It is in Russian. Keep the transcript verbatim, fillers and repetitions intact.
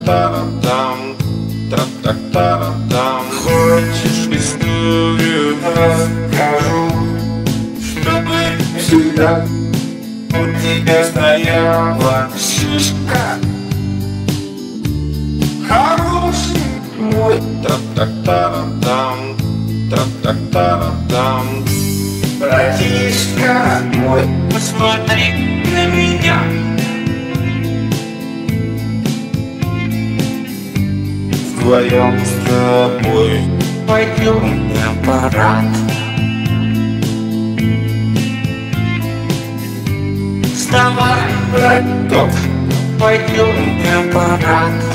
Та-та-та-та-там, та-та-та-та-там. Хочешь историю расскажу, чтобы всегда у тебя стояла шишка. Хороший мой, та-та-та-та-там, та-та-та-та-там. Братишка мой, посмотри на меня. Вдвоем с тобой пойдем на парад. Вставай, браток, пойдем на парад.